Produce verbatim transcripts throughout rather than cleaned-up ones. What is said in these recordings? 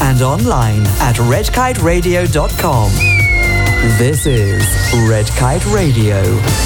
and online at red kite radio dot com. This is Red Kite Radio.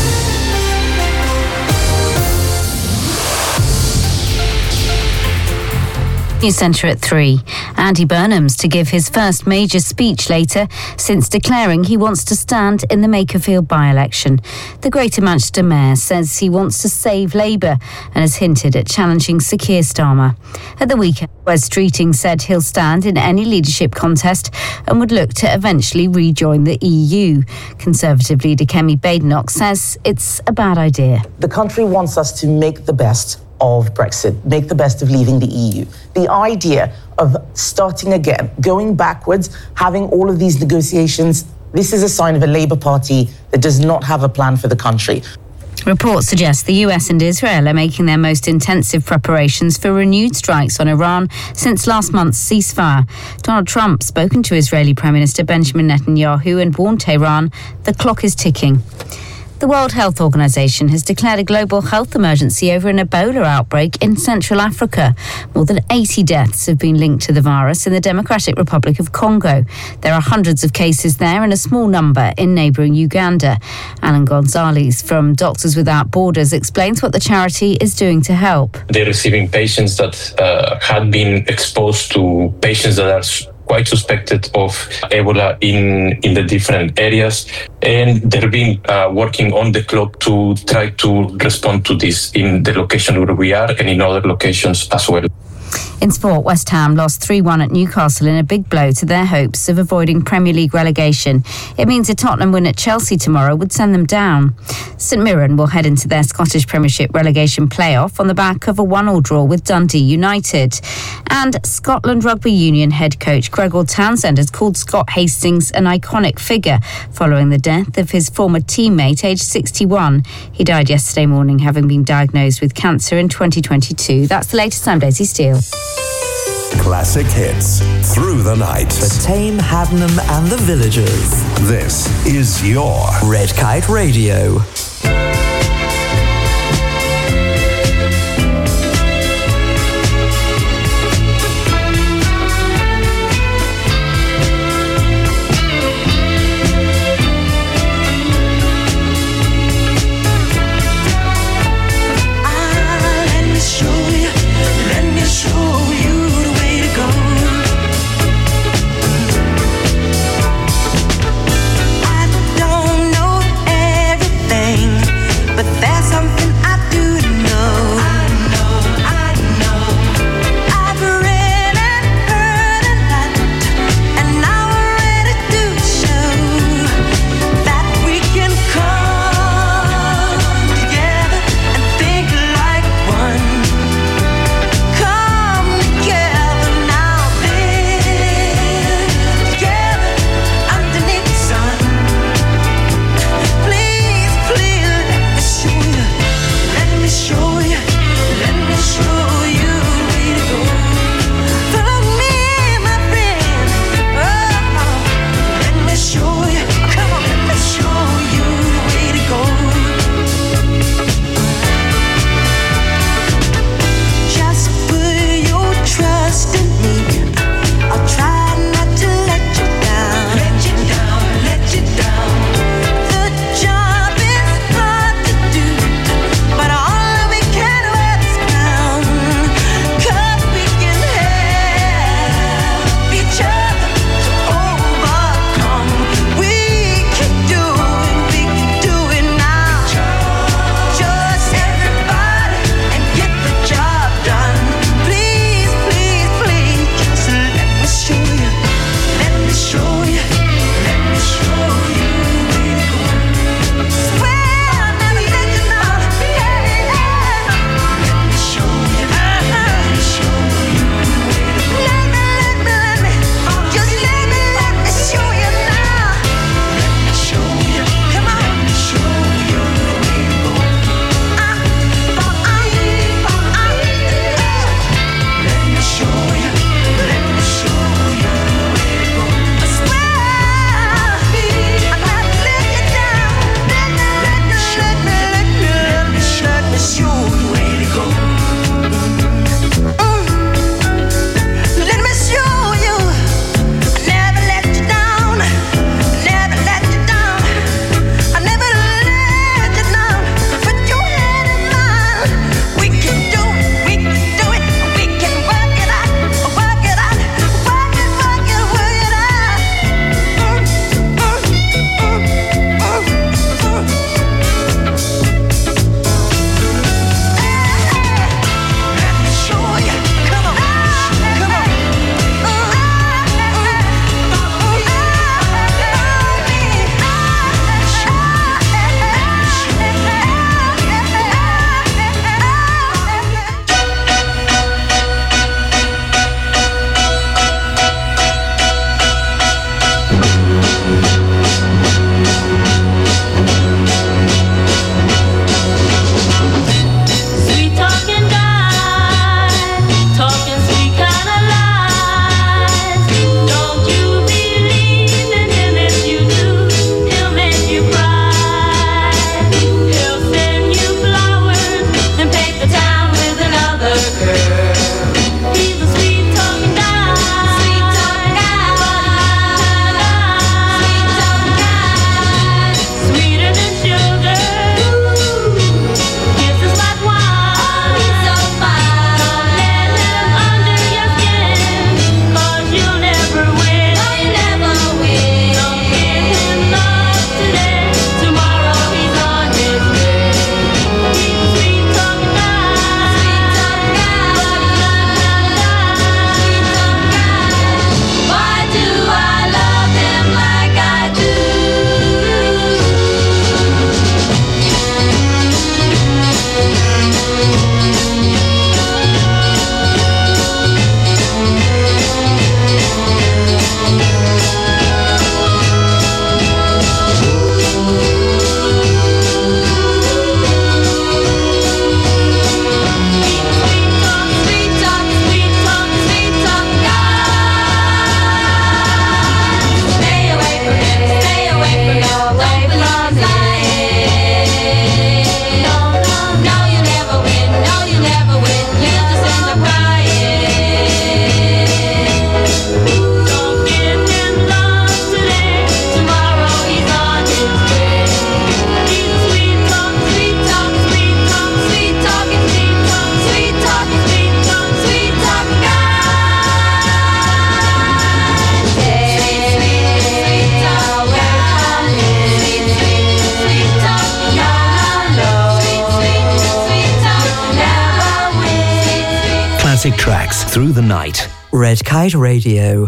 News Centre at three. Andy Burnham's to give his first major speech later since declaring he wants to stand in the Makerfield by-election. The Greater Manchester Mayor says he wants to save Labour and has hinted at challenging Sir Keir Starmer. At the weekend, Wes Streeting said he'll stand in any leadership contest and would look to eventually rejoin the E U. Conservative leader Kemi Badenoch says it's a bad idea. The country wants us to make the best of Brexit, make the best of leaving the E U. The idea of starting again, going backwards, having all of these negotiations, this is a sign of a Labour Party that does not have a plan for the country. Reports suggest the U S and Israel are making their most intensive preparations for renewed strikes on Iran since last month's ceasefire. Donald Trump spoken to Israeli Prime Minister Benjamin Netanyahu and warned Tehran the clock is ticking. The World Health Organization has declared a global health emergency over an Ebola outbreak in Central Africa. More than eighty deaths have been linked to the virus in the Democratic Republic of Congo. There are hundreds of cases there and a small number in neighbouring Uganda. Alan Gonzalez from Doctors Without Borders explains what the charity is doing to help. They're receiving patients that uh, had been exposed to patients that are quite suspected of Ebola in, in the different areas. And they've been uh, working on the clock to try to respond to this in the location where we are and in other locations as well. In sport, West Ham lost three one at Newcastle in a big blow to their hopes of avoiding Premier League relegation. It means a Tottenham win at Chelsea tomorrow would send them down. St Mirren will head into their Scottish Premiership relegation playoff on the back of a one-all draw with Dundee United. And Scotland Rugby Union head coach Gregor Townsend has called Scott Hastings an iconic figure following the death of his former teammate aged sixty-one. He died yesterday morning having been diagnosed with cancer in twenty twenty-two. That's the latest. I'm Daisy Steele. Classic hits through the night. For Tame, Haddenham and the Villagers. This is your Red Kite Radio. I don't know everything. tracks through the night. Red Kite Radio.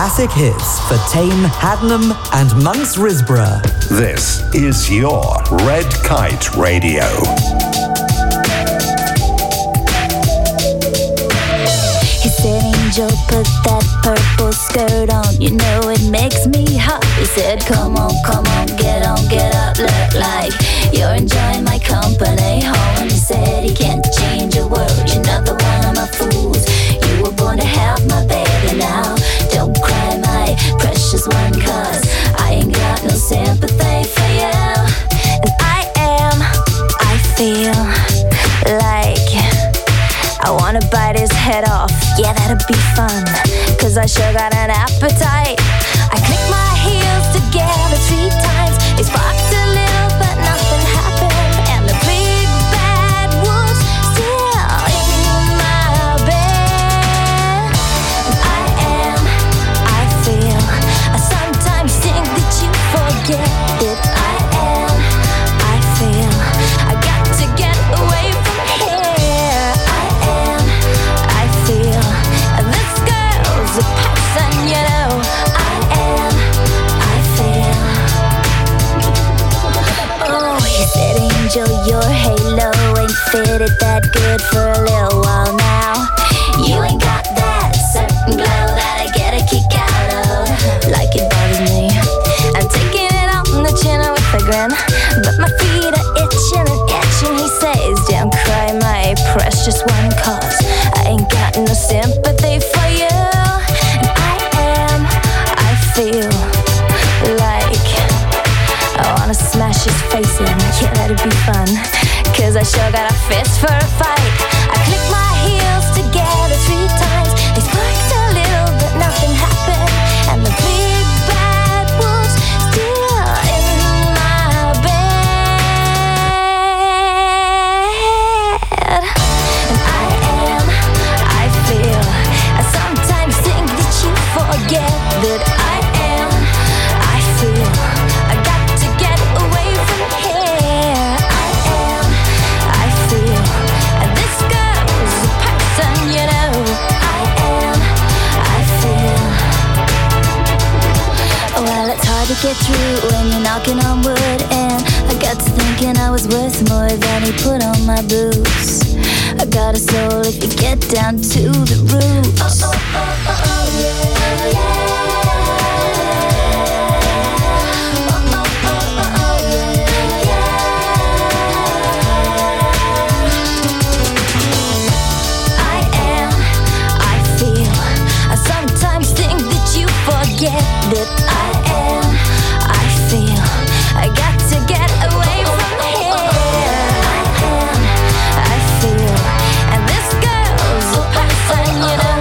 classic hits for Tame, Haddenham and Monks Risborough. This is your Red Kite Radio. He said, Angel, put that purple skirt on. You know it makes me hot. He said, come on, come on, get on, get up. Look like you're enjoying my company. Oh, and he said he can't change a word. You're not the one of my fools. You were born to have my baby now. Don't cry, my precious one, cause I ain't got no sympathy for you. And I am, I feel like I wanna bite his head off, yeah, that'd be fun, cause I sure got an appetite. I click my heels together three times. They sparked a little, but nothing happened. And the big bad wolf's still in my bed. And I am, I feel, I sometimes think that you forget that I am, I feel, I got to get away from here. I feel this girl's a person, you know. I am, I feel. Oh, he said, Angel, your halo ain't fitted that good for a little while now. You ain't got that certain glow that I get a kick out of. Like it bothers me. I'm taking it on the chin with a grin, but my feet are itching and itching. He says, don't cry, my precious one, cause I ain't got no sympathy for you. And I am, I feel like I wanna smash his face in. Yeah, that'd be fun, cause I sure got a fist for a fight. I click my heels together three times. They sparked a little, but nothing happened. And the big bad wolf's still in my bed. And I am, I feel, I sometimes think that you forget that I am, I feel, I got to get away from here. I am, I feel, and this girl's a person, you know. I am, I feel. Well, it's hard to get through when you're knocking on wood, and I got to thinking I was worth more than he put on my boots. I got a soul if you get down to the roots. Oh, oh, oh, oh, oh, yeah, yeah. Oh, oh, oh, oh, oh, yeah, yeah. I am, I feel, I sometimes think that you forget that I am, I feel, I got to get away from here. I am, I feel, and this girl's a person, you know.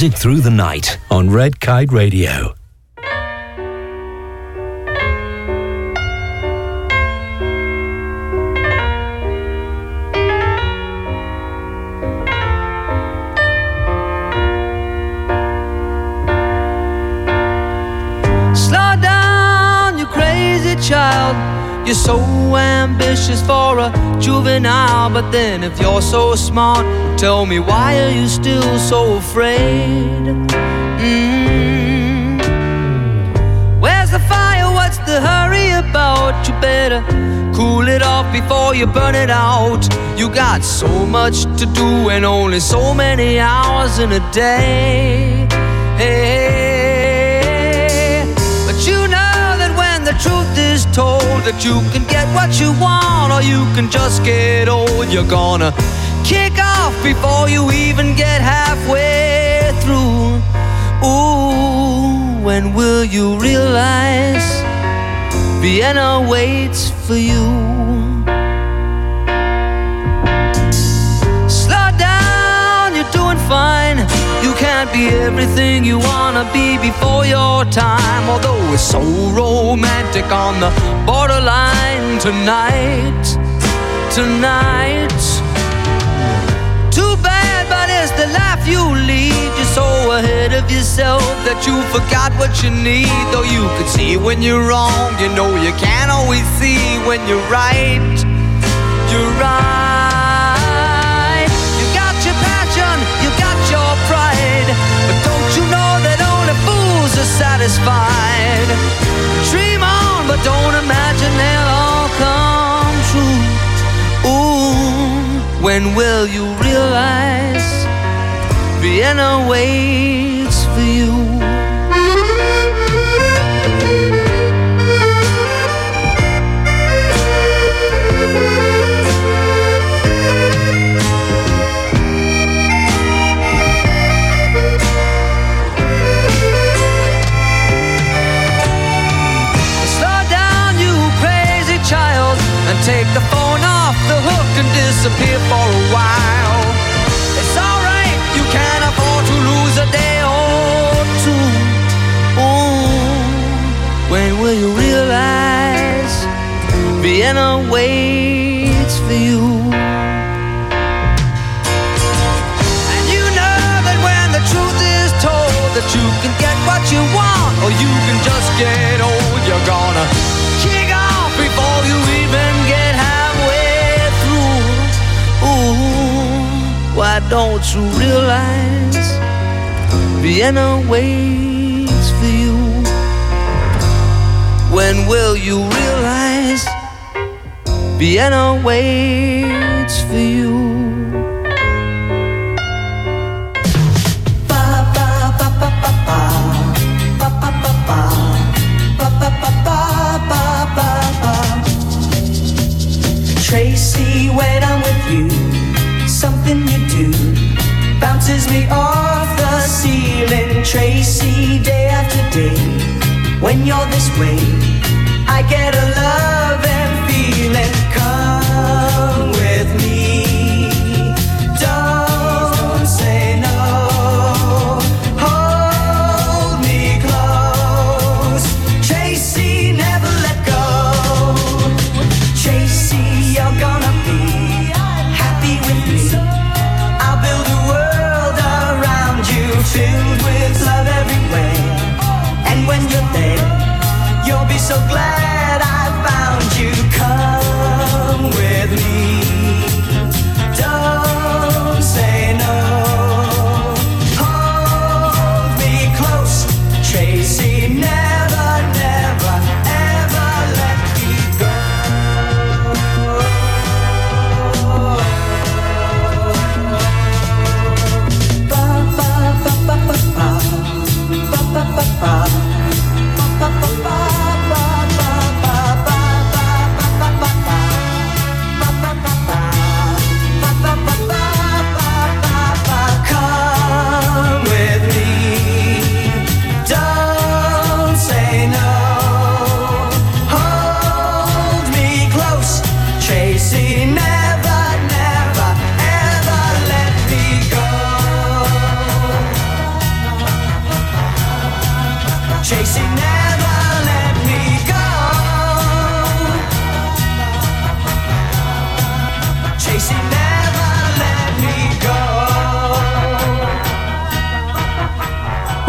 Music through the night on Red Kite Radio. Slow down, you crazy child. You're so ambitious for a juvenile, but then if you're so smart, tell me, why are you still so afraid? Mm. Where's the fire? What's the hurry about? You better cool it off before you burn it out. You got so much to do and only so many hours in a day. Hey, but you know the truth is told that you can get what you want, or you can just get old. You're gonna kick off before you even get halfway through. Ooh, when will you realize Vienna waits for you? Slow down, you're doing fine. You can't be everything you wanna be before your time. Although it's so romantic on the borderline tonight, tonight. Too bad, but it's the life you lead. You're so ahead of yourself that you forgot what you need. Though you could see when you're wrong, you know you can't always see when you're right. You're right. You got your passion, you got your pride, but don't you know that only fools are satisfied? Dream on, but don't imagine they'll all come true. Ooh, when will you realize Vienna waits for you? Take the phone off the hook and disappear for a while. It's alright, you can't afford to lose a day or two. Ooh, when will you realize Vienna waits for you? And you know that when the truth is told that you can get what you want, or you can just get old, you're gonna kick off before you even get halfway through. Ooh, why don't you realize Vienna waits for you? When will you realize Vienna waits for you? Tracy, when I'm with you, something you do bounces me off the ceiling. Tracy, day after day, when you're this way, I get a love and feeling. Come with me, don't say no. Hold me close, Tracy, never let go. Tracy, you're gonna be happy with me. I'll build a world around you, filled with love everywhere. And when you're there, you'll be so glad I found you. Come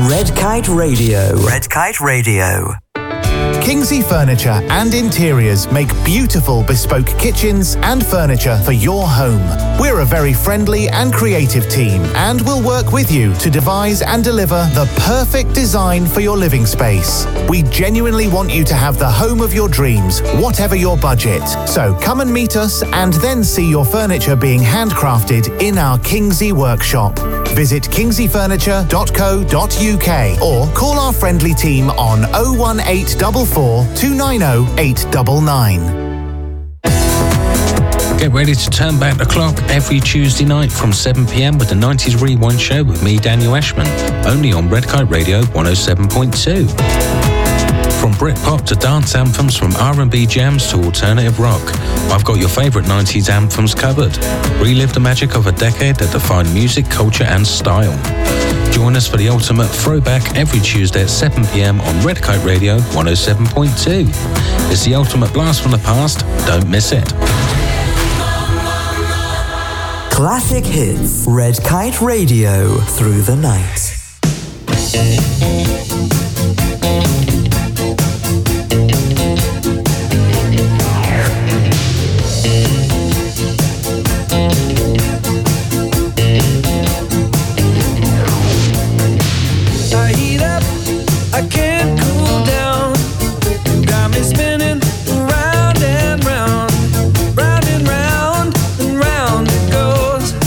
Red Kite Radio. Red Kite Radio. Kingsley Furniture and Interiors make beautiful bespoke kitchens and furniture for your home. We're a very friendly and creative team and will work with you to devise and deliver the perfect design for your living space. We genuinely want you to have the home of your dreams, whatever your budget. So come and meet us and then see your furniture being handcrafted in our Kingsley workshop. Visit kingsley furniture dot co dot uk or call our friendly team on oh one eight four four, two nine oh, eight nine nine. Get ready to turn back the clock every Tuesday night from seven p.m. with the nineties Rewind Show with me, Daniel Ashman, only on Red Kite Radio one oh seven point two. From Britpop to dance anthems, from R and B jams to alternative rock, I've got your favourite nineties anthems covered. Relive the magic of a decade that defined music, culture and style. Join us for the ultimate throwback every Tuesday at seven p.m. on Red Kite Radio one oh seven point two. It's the ultimate blast from the past. Don't miss it. Classic hits. Red Kite Radio through the night.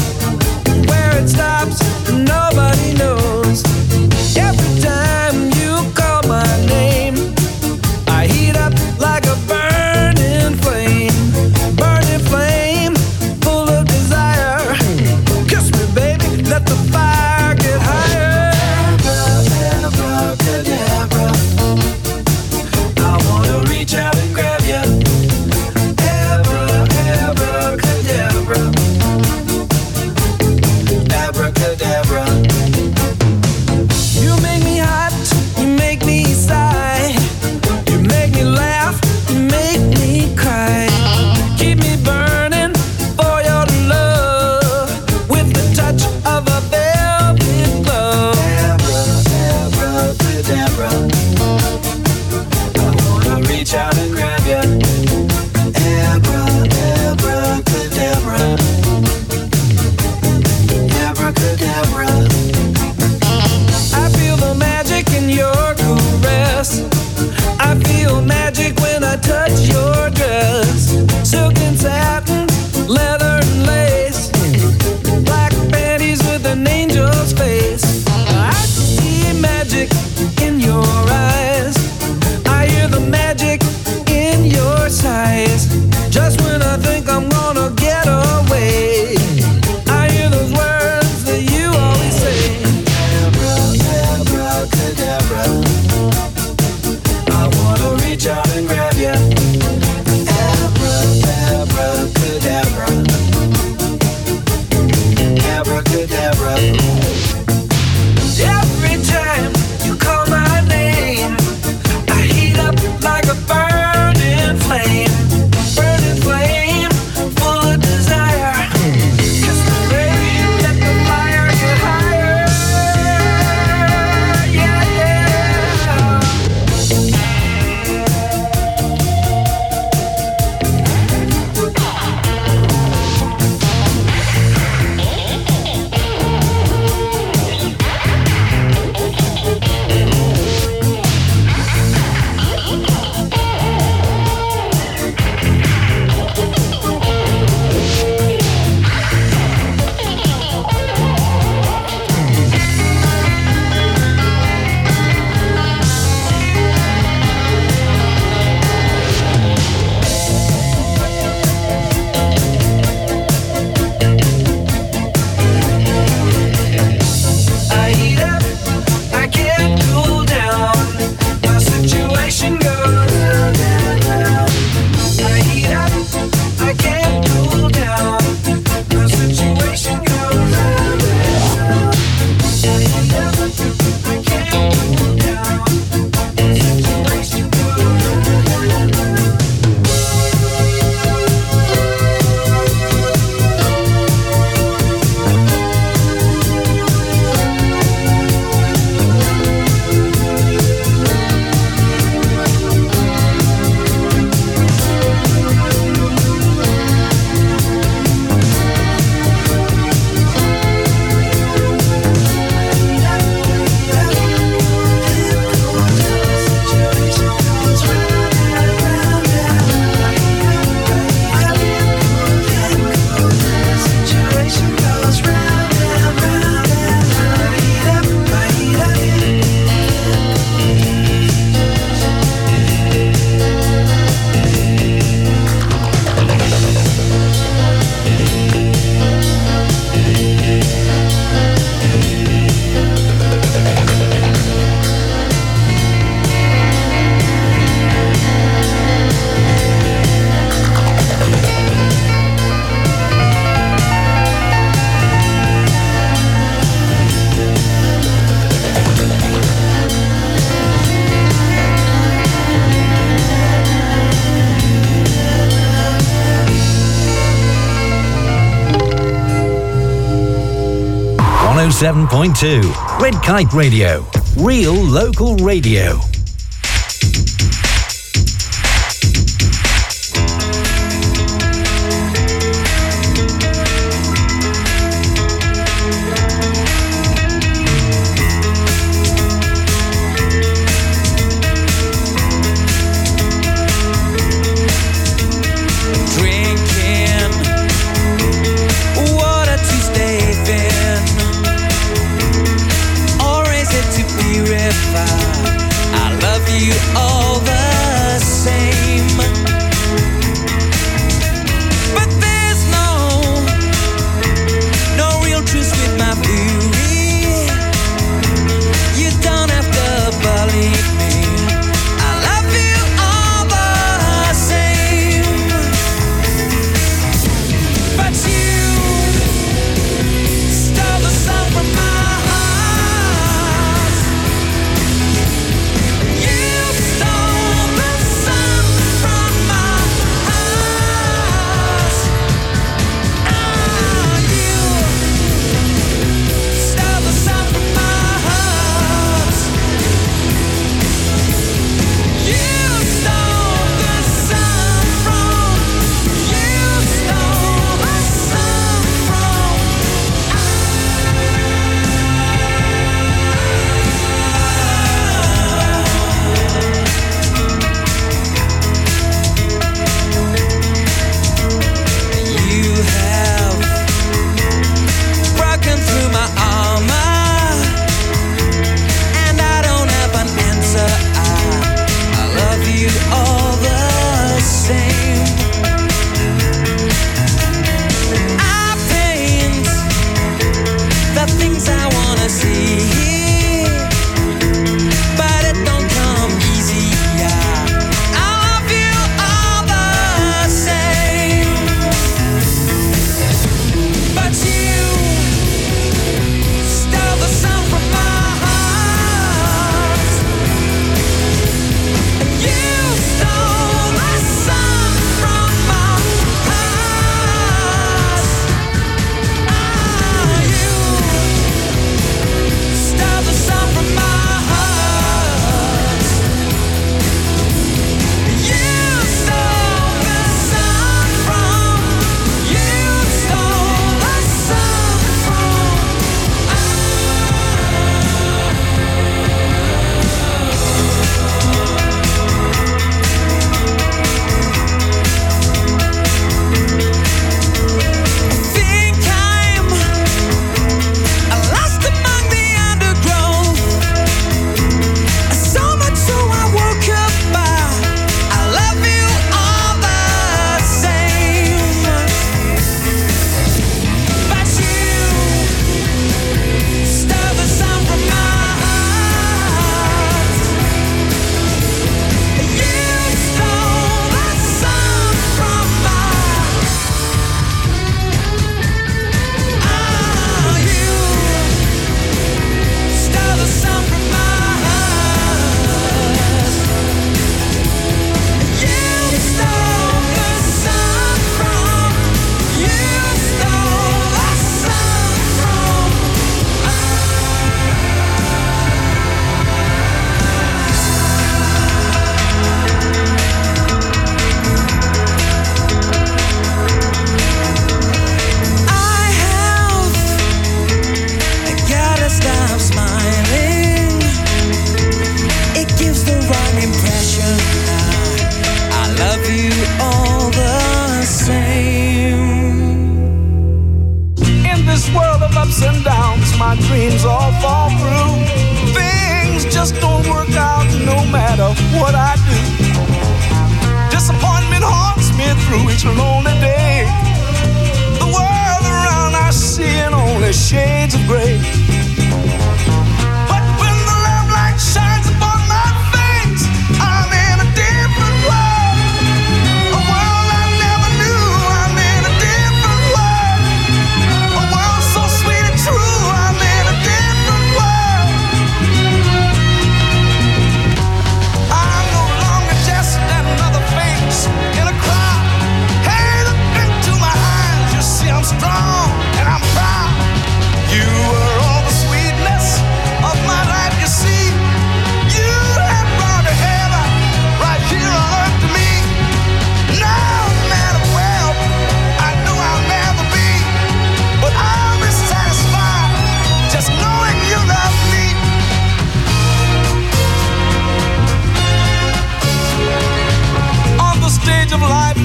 Nobody knows. Every time you oh seven point two. Red Kite Radio. Real local radio.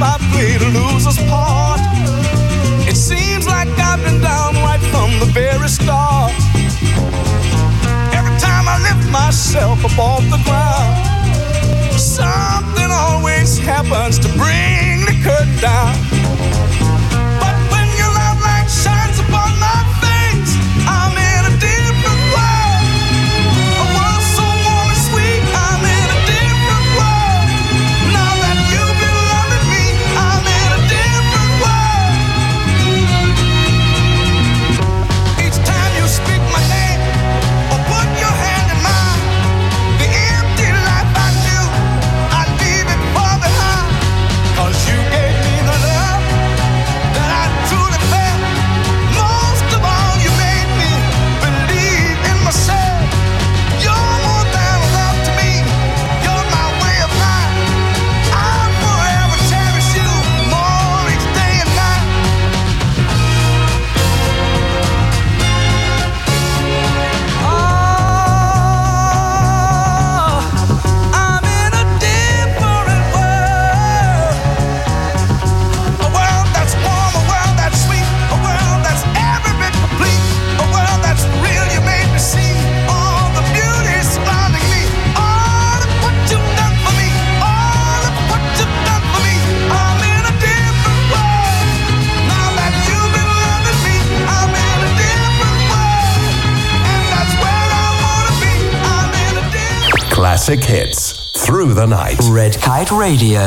I play to loser's part. It seems like I've been down right from the very start. Every time I lift myself above the ground, something always happens to bring the curtain down. But when your love light shines upon my face, I'm in a different world. A world so warm and sweet, I'm in a different world. Now that you've been loving me, I'm in a different world. Each time you speak my name or put your hand in mine, the empty life I knew, I leave it far behind. 'Cause you gave me the love that I truly felt. Most of all, you made me believe in myself. You're more than love to me. You're my way of life. I'll forever cherish you more each day and night. Oh, I'm in a different world. A world that's warm, a world that's sweet, a world that's every bit complete, a world that's real. You made me see all the beauty surrounding me, all of what you've done for me, all of what you've done for me. I'm in a different world. Now that you've been loving me, I'm in a different world, and that's where I wanna be. I'm in a different. Classic hits through the night. Red Kite Radio.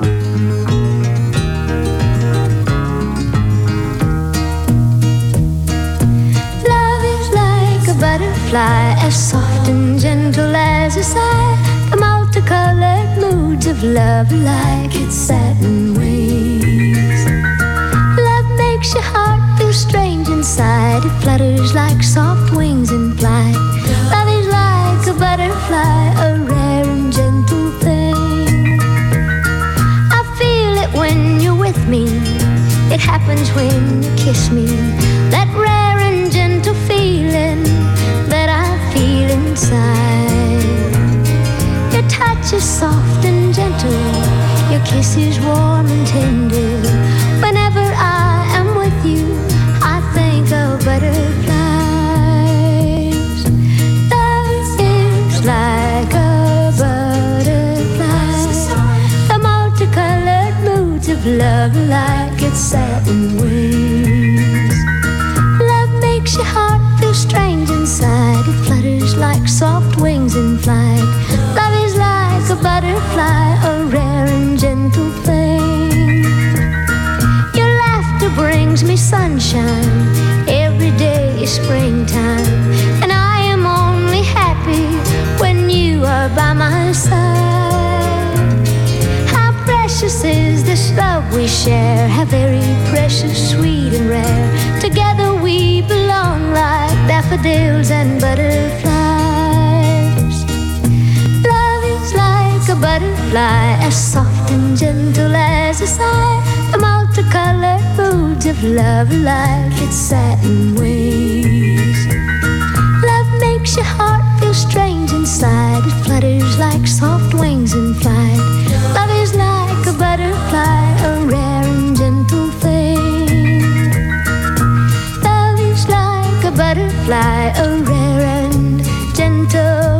Love is like a butterfly, as soft and gentle as a sigh. The multicolored moods of love are like its satin wings. Love makes your heart feel strange inside. It flutters like soft wings in flight. Love is like a butterfly, a rare and gentle thing. I feel it when you're with me. It happens when you kiss me. That rare and gentle feeling that I feel inside. Your touch is soft and gentle. Your kiss is warm and tender. Whenever I am with you, I think of butterflies. Love is like a butterfly. The multicolored moods of love are like its satin wings. Love makes your heart feel strange inside. It flutters like soft wings in flight. Love is like a butterfly, a rare and gentle thing. Your laughter brings me sunshine. Every day is springtime, and I am only happy when you are by my side. How precious is this love we share, how very precious, sweet and rare. Together we belong like daffodils and butterflies. Love is like a butterfly, as soft and gentle as a sigh. The multicolored moods of love are like its satin wings. Love makes your heart feel strange inside. It flutters like soft wings in flight. Love is like a butterfly, a rare and gentle thing. Love is like a butterfly, a rare and gentle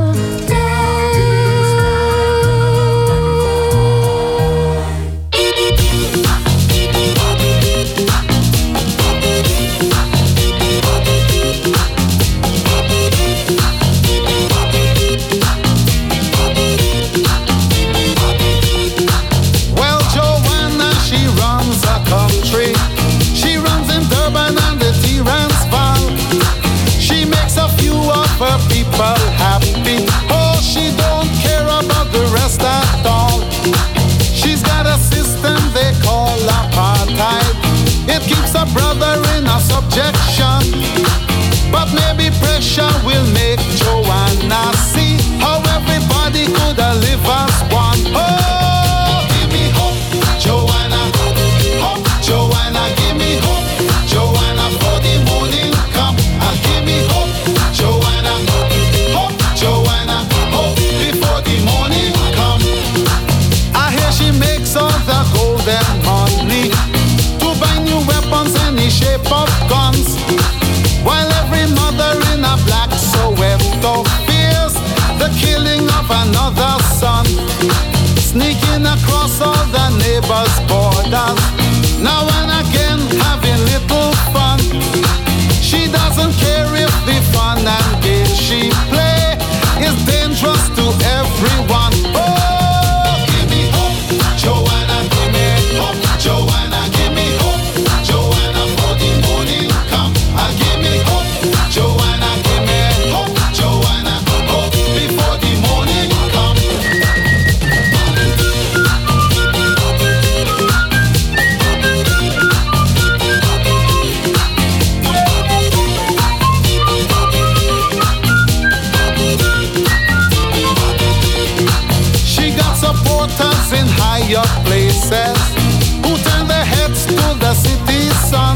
shape of guns, while every mother in a black Soweto fears the killing of another son, sneaking across all the neighbors' borders, now and again having little fun. She doesn't care if the fun and game she play is dangerous to everyone. Oh, give me hope, Joanna, give me hope, Joanna, give me hope, Joanna, for the morning come. Ah, give me hope, Joanna, give me hope, Joanna, hope before the morning come. In higher places who turn their heads to the city sun.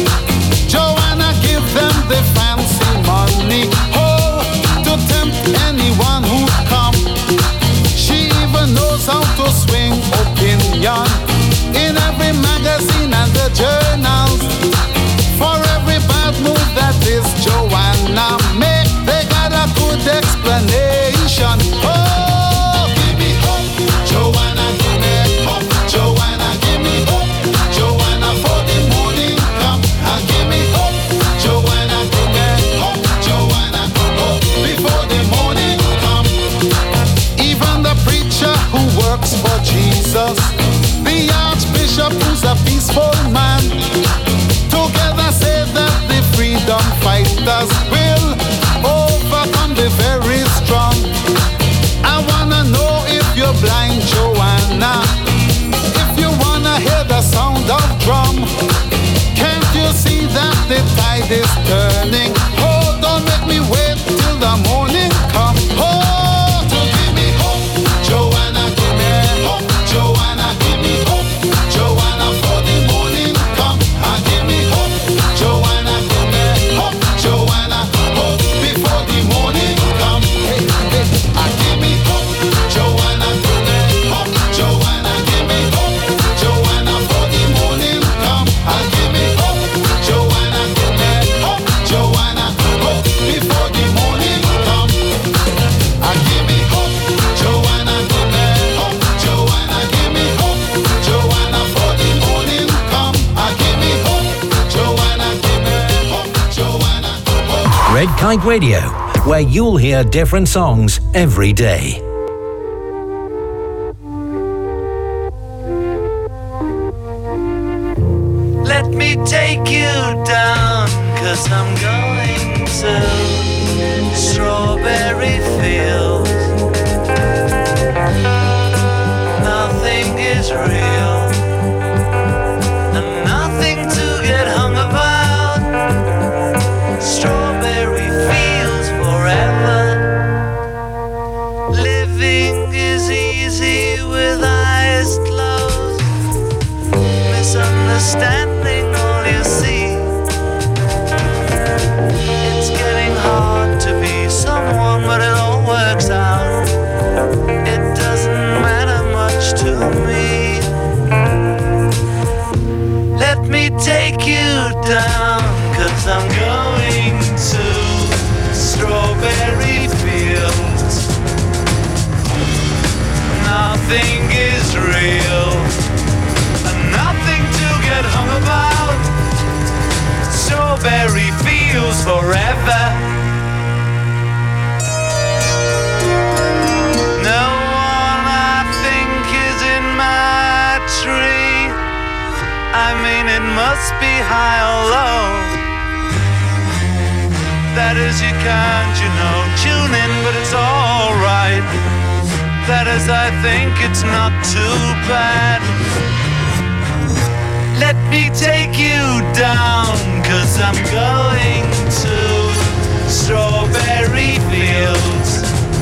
Joanna give them the fancy money, oh, to tempt anyone who come. She even knows how to swing opinion in every magazine and the journals. For every bad move that this Joanna make, they got a good explanation. Oh, give me hope, Joanna, give me hope, Joanna, give me hope, Joanna, for the morning come. Ah, give me hope, Joanna, give me hope, Joanna, hope before the morning come. Even the preacher who works for Jesus, the archbishop who's a peaceful man, together say that the freedom fighters will overcome the very strong. I wanna know if you're blind, Joanna, if you wanna hear the sound of drum. Can't you see that the tide is turning? Oh, don't make me wait till the morning come. Oh, to give me hope, Joanna, give me hope, Joanna, give me hope, Joanna, for the morning come. Ah, give me hope, Joanna, give me hope, Joanna, hope before the morning come. Hey, hey, ah, give me hope, Joanna, give me hope, Joanna, give me hope, Joanna, for the morning come. Ah, give me hope, Joanna, give me hope, Joanna, hope before the morning come. Ah, give me hope, Joanna, give me hope, Joanna, give me hope, Joanna, for the morning come. Ah, give me hope, Joanna, give me hope, Joanna, hope. Red Kite Radio, where you'll hear different songs every day. Let me take you down, 'cause I'm going to strawberry fields. Nothing is real, and nothing to get hung about. Strawberry fields forever. Living is easy with eyes closed. Misunderstanding all you see. It's getting hard to be someone, but it all works out. It doesn't matter much to me. Let me take you down, 'cause I'm going to strawberry fields. Nothing is real, and nothing to get hung about. Strawberry fields forever. No one I think is in my tree. I mean, it must be high or low. That is, you can't, you know, tune in, but it's alright. That is, I think it's not too bad. Let me take you down, 'cause I'm going to strawberry fields.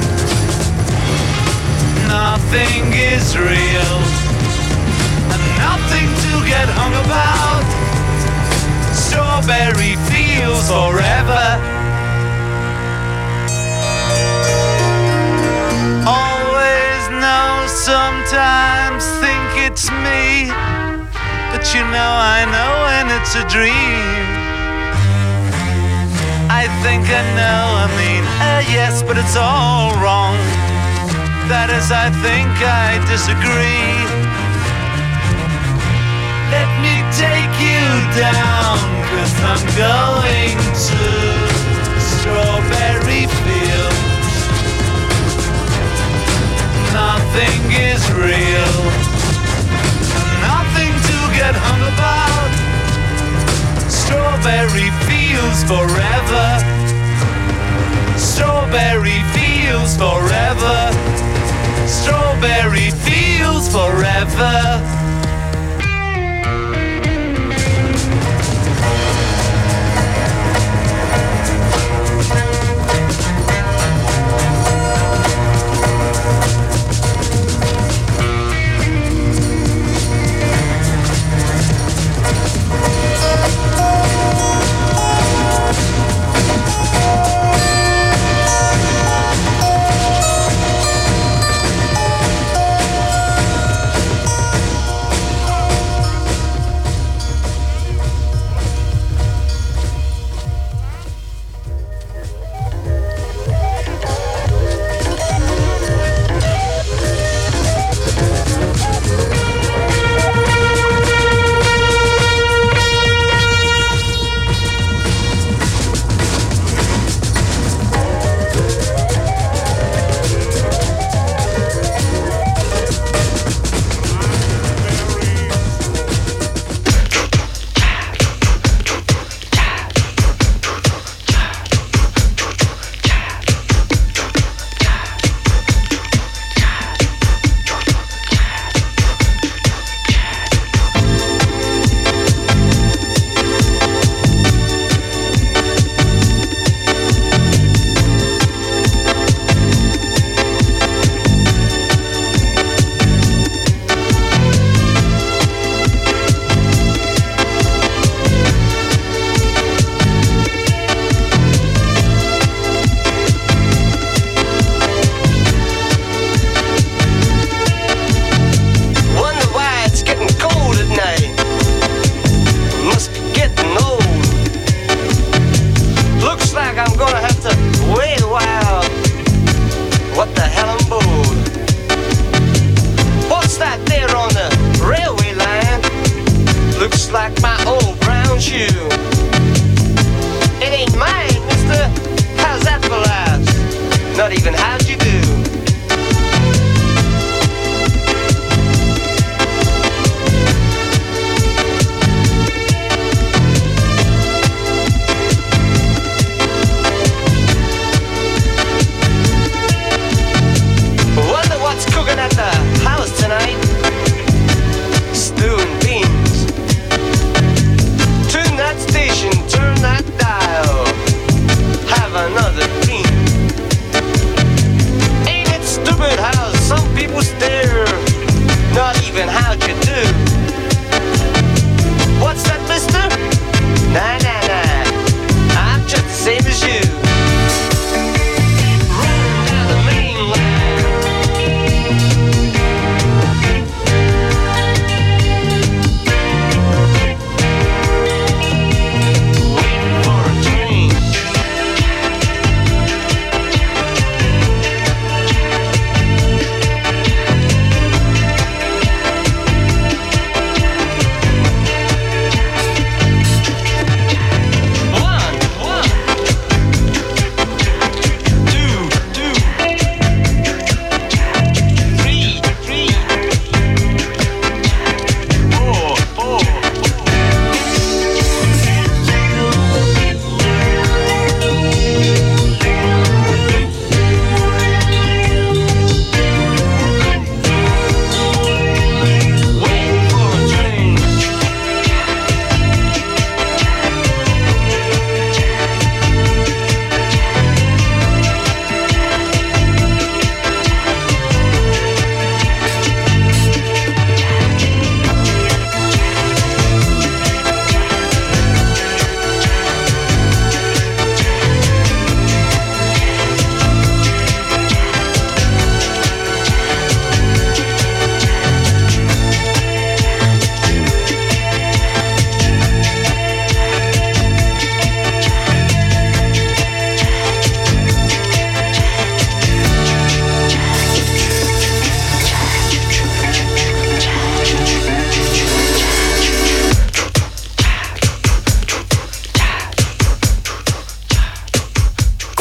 Nothing is real, and nothing to get hung about. Strawberry fields forever. Always know, sometimes think it's me, but but you know I know when it's a dream. I think I know, I mean, uh, yes, but it's all wrong. That is, I think I disagree. Let me take you down, 'cause I'm going to Strawberry Fields. Nothing is real, nothing to get hung about. Strawberry Fields forever. Strawberry Fields forever. Strawberry Fields forever.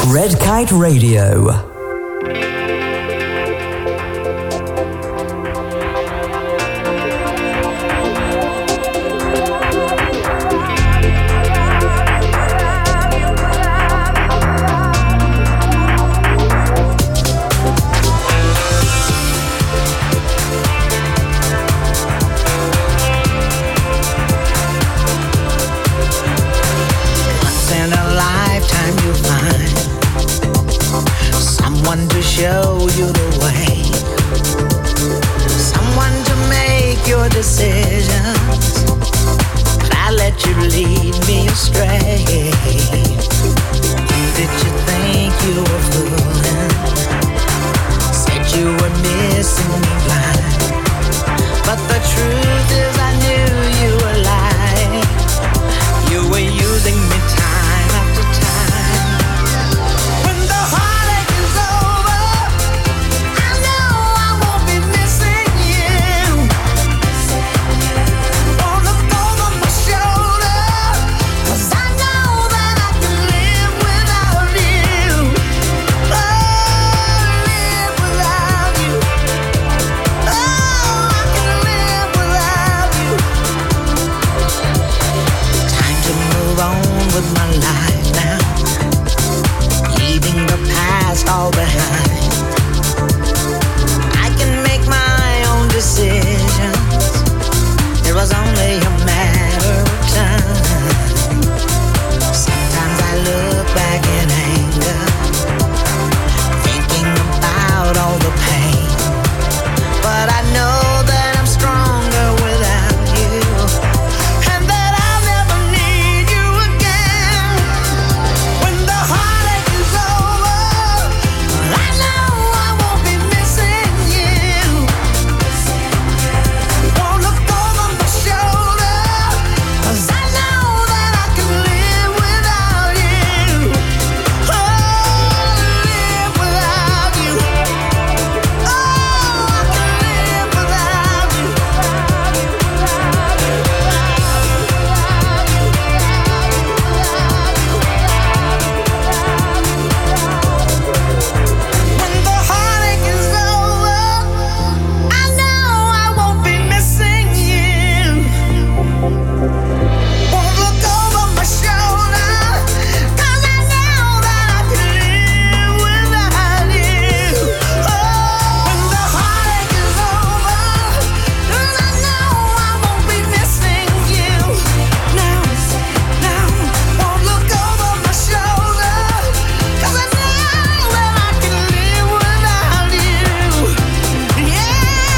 Red Kite Radio. Show you the way, someone to make your decisions, but I let you lead me astray. Who did you think you were fooling? Said you were missing me blind, but the truth is I knew you were lying. You were using me time after time. When the heartache is over, with my life now, leaving the past all behind. I can make my own decisions. It was only a matter of time. Sometimes I look back in anger, thinking about all the pain, but I know that I'm stronger without you, and that I'll never need you again. When the heartache is over, I know I won't be missing you. Won't look over my shoulder, 'cause I know that I can live without you. Oh, live without you. Oh, I can live without you. When the heartache is over, I know I won't be missing you. Won't look over my shoulder, 'cause I know that I can live without you. Oh, when the heartache is over, 'cause I know I won't be missing you. Now, now, won't look over my shoulder, 'cause I know that I can live without you. Yeah.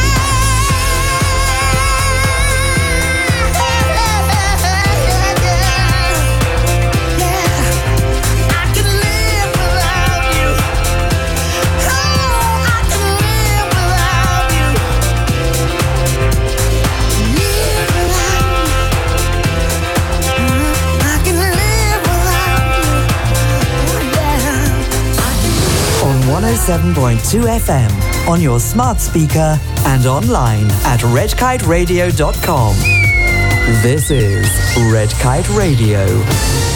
I can live without you. Oh, I can live without you. Live without you. I can live without you. On one oh seven point two F M, on your smart speaker and online at red kite radio dot com. This is Red Kite Radio.